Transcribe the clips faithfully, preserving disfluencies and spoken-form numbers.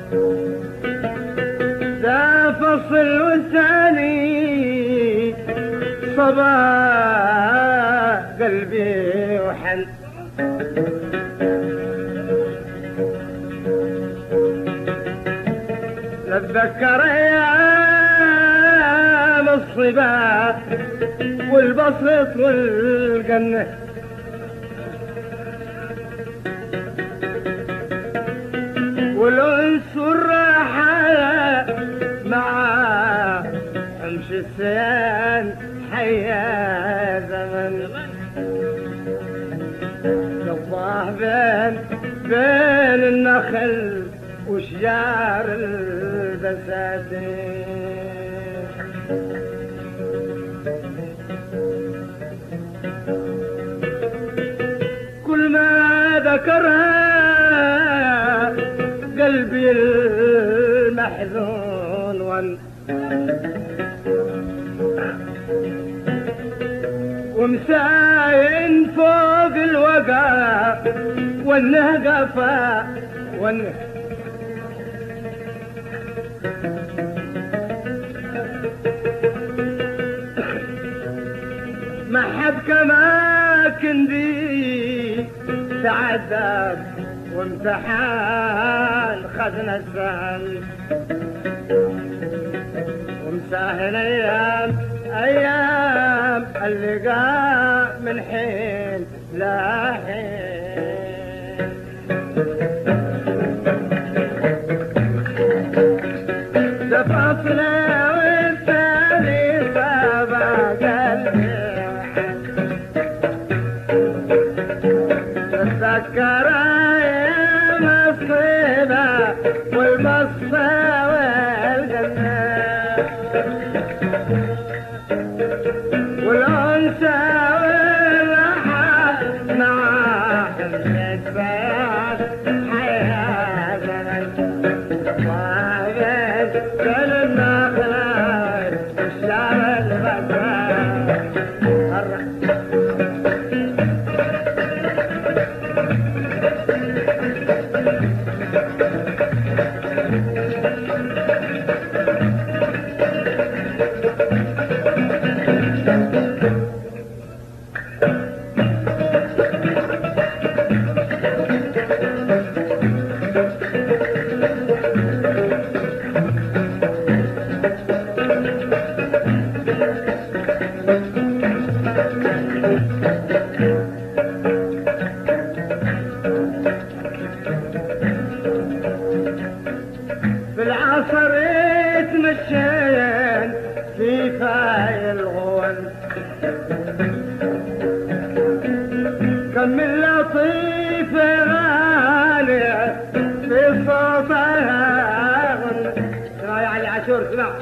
ذا فصل والثاني صبا قلبي وحن لتذكر ايام الصبا والبسط والجنة والأنس والراحة مع امشي السيان حيا زمن الله بين بين النخل وشجار البساتين كل ما ذكرها قلبي المحزون ون ومساين فوق الوقع والنهقفة والنه ما حد كما كندي تعذب وامتحان خذنا السهل ومساهل ايام ايام اللقاء من حين لا حين تفاصله والثاني صابا قلبي تذكر ايام الصيبه والمصه والجنه والأنثى والراحة مع حملة بيات حياة زمن وعبد كل النخلات والشعر البكار بالعصر يتمشين في فاي الغول كم من لطيف غالي في صوتها يا علي عاشور اسمع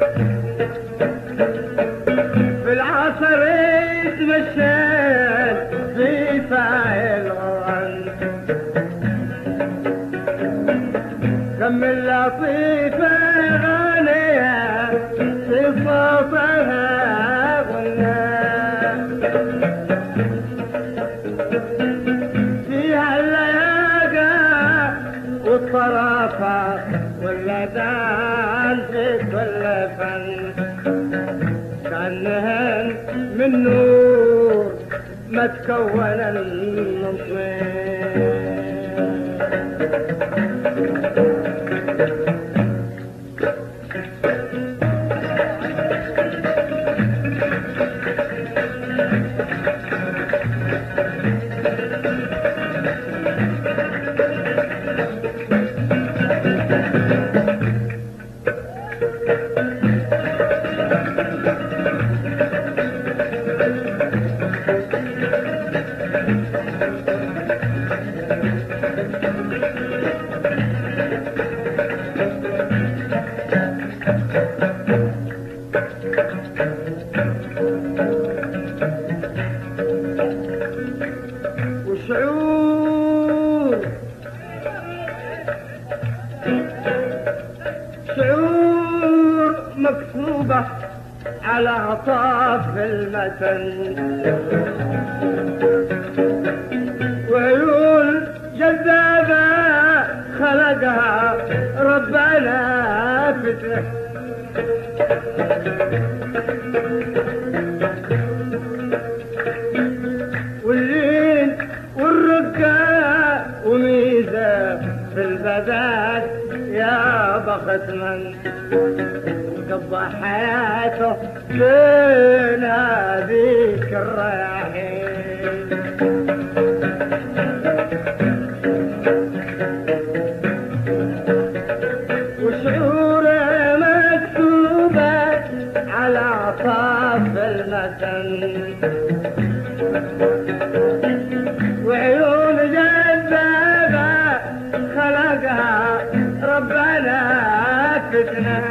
بالعصر يتمشين في فاي الغول كم من لطيفة غالية في صوتها غنى فيها اللياقة والطرافة واللذان في كل فن كأنهن من نور ما تكون النصيب وشعور شعور مكتوبة على عطاف المتن وعيون جذابة خلقها رب فتنه واللين والرقة وميزة في البذات يا بخت من قضى حياته بين هذيك الرياحين. وشعوره مكتوبة على عطاف المتن وعيون جذابة خلقها ربنا فتنة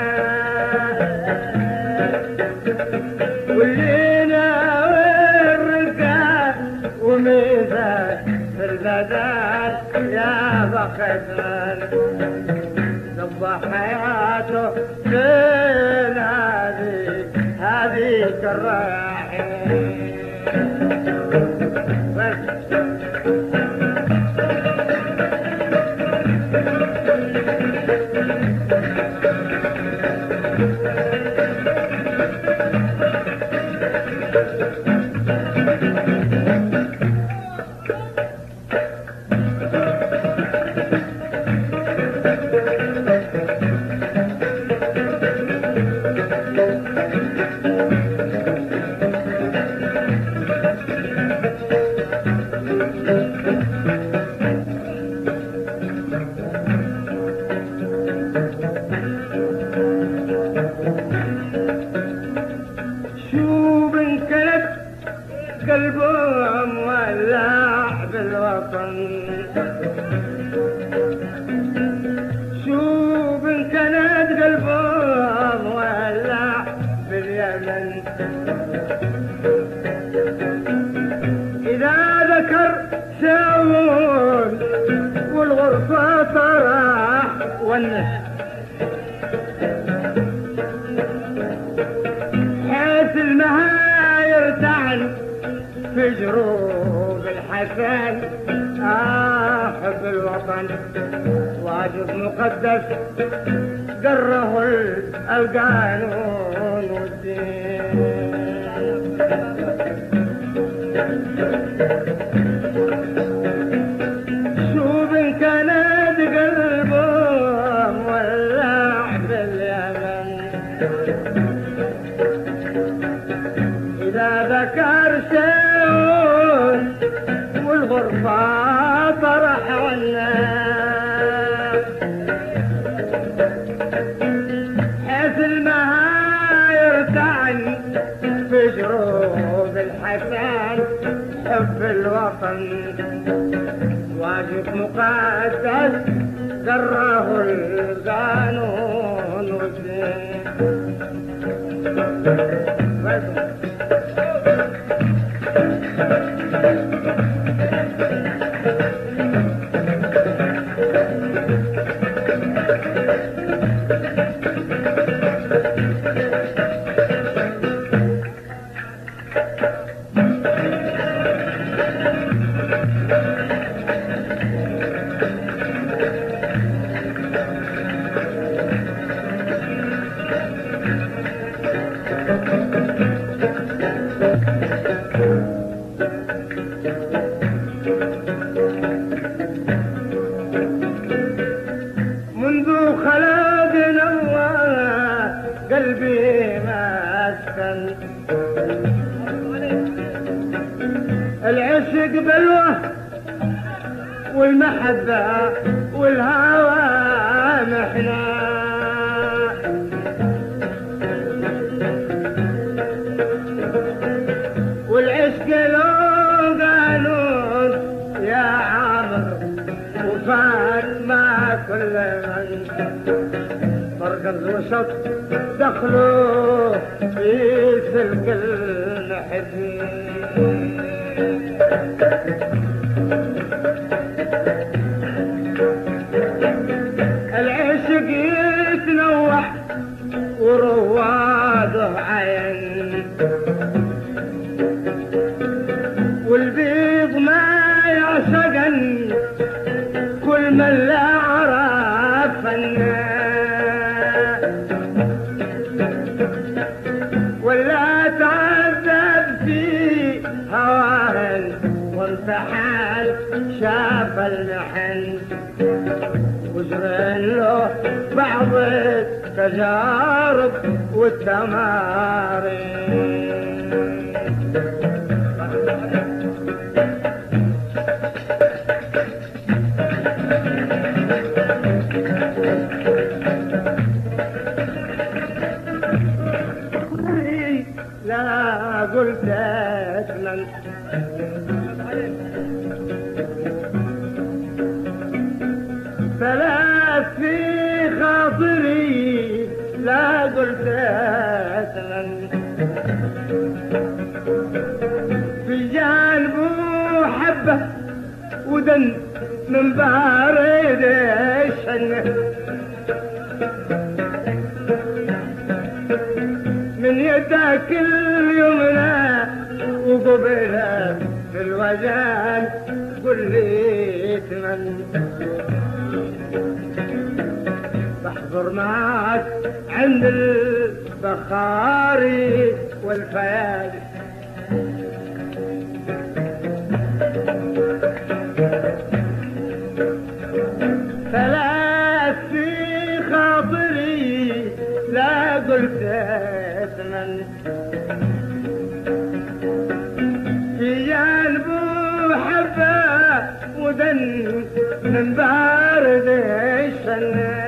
واللينا والرقة وميزة في البدال يا بخت من قضى حياته بين هذه هذيك الرياحين. شوف انكلت قلبه مولع بالوطن شوف انكلت قلبه مولع باليمن إذا ذكر شاول والغرفة طرح والنهر المهاير تعن في جروب الحسن أحب الوطن واجب مقدس قره القانون والدين. شوف إن كانت قلبه مولع باليمن إذا ذكر شيء والغرفة طرح والناس حيث المهاير تعني في جروب الحسن حب الوطن واجب مقدس قره القانون والدين. منذ خلقنا الله قلبي ما اسكن العشق بلوه والمحبة والهوى محنة والعشق لو قانون يا عامر وفات ما كل من مركز وسط دخلوا في سلك الحزن. العشق يتنوح ورواده عين والبيض ما يعشقن كل من لا عرف الناس شاف المحن وزرين له بعض التجارب والتمارين. لا قلت اتمنى ثلاث في خاطري، لا قلت اتمنى في جانبه حبه ودن من بارد الشنه، من يدك اليمنى وقبلها في الوجان قل لي اتمنى بحضر معك عند البخاري والفيال، ثلاث في خاطري، لا قلت اتمنى في جانبه حبه ودن من بارد الشنه،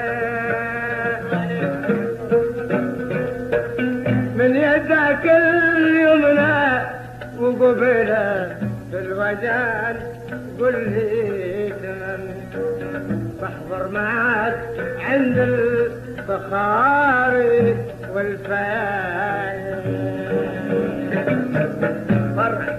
من يدك اليمنى وقبلها في الوجان قل لي اتمنى بحضر معك عند الفخاري والفايل. برا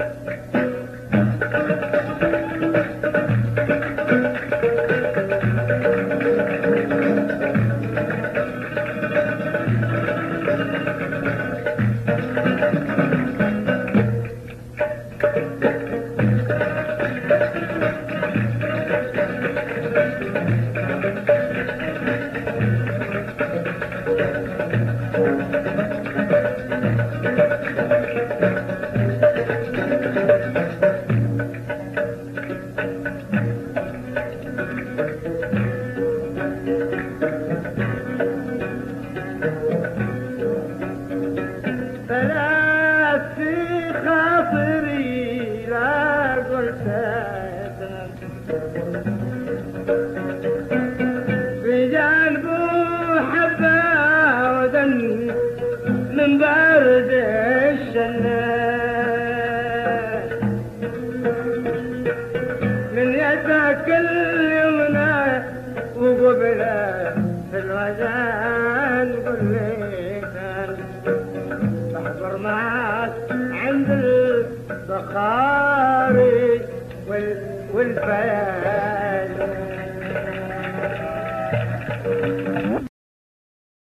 من بارد الشنه، من يدك اليمنى وقبلها في الوجان قل لي بحضر معك عند البخاري والفيال.